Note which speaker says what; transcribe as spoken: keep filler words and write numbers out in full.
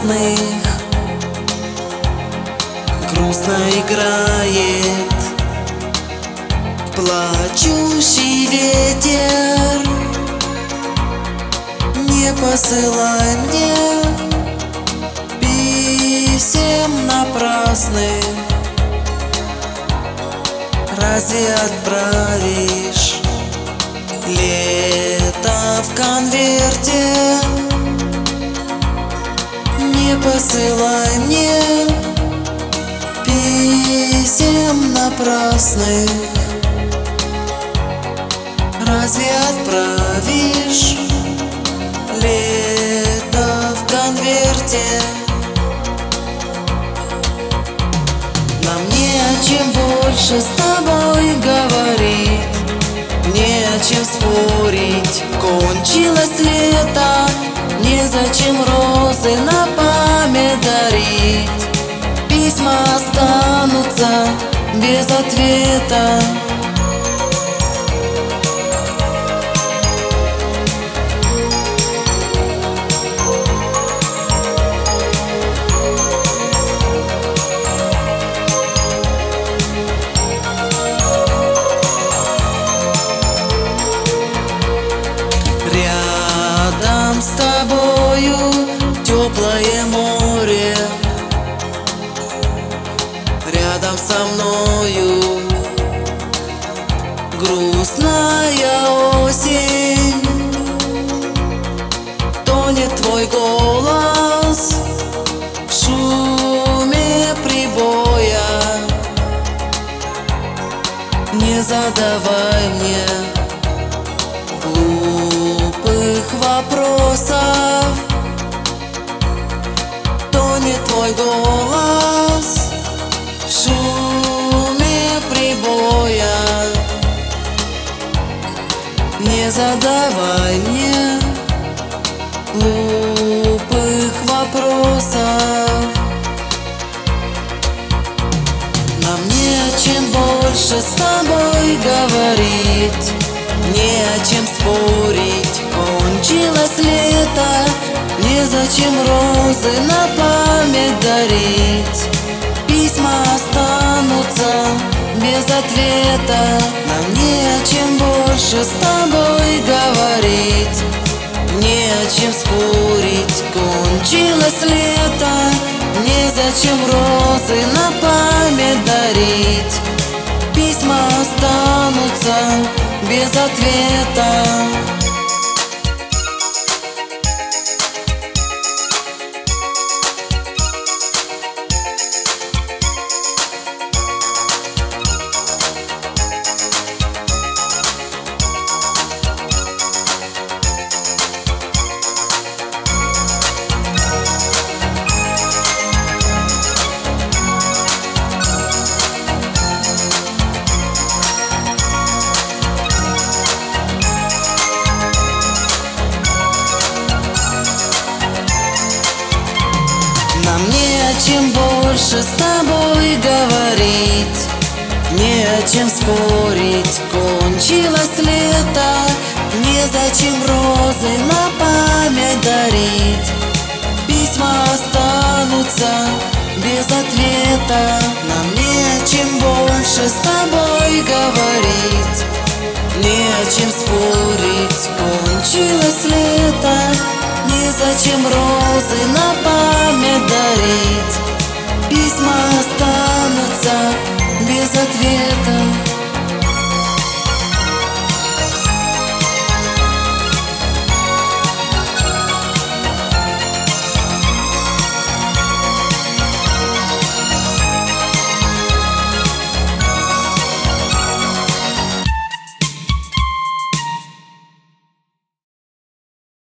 Speaker 1: напрасных грустно играет плачущий ветер. Не посылай мне писем напрасных. Разве отправишь лето в конверте? Не посылай мне писем напрасных. Разве отправишь лето в конверте? Нам не о чем больше с тобой говорить, не о чем спорить. Кончилось лето, незачем розы на память дарить. Письма останутся без ответа. Рядом с тобою теплое море, рядом со мною грустная осень. Тонет твой голос в шуме прибоя. Не задавай мне глупых вопросов. Тонет твой голос в шуме прибоя. Не задавай мне глупых вопросов. Нам не о чем больше с тобой говорить, не о чем спорить. Кончилось лето, незачем розы на память дарить. Письма останутся без ответа. Нам не о чем больше с тобой говорить, не о чем спорить. Кончилось лето, незачем розы на память дарить. Письма останутся без ответа. Нам не о чем больше с тобой говорить, не о чем спорить. Кончилось лето, незачем розы на память дарить. Письма останутся без ответа. Нам не о чем больше с тобой говорить, не о чем спорить. Кончилось лето, незачем розы на память дарить. Письма останутся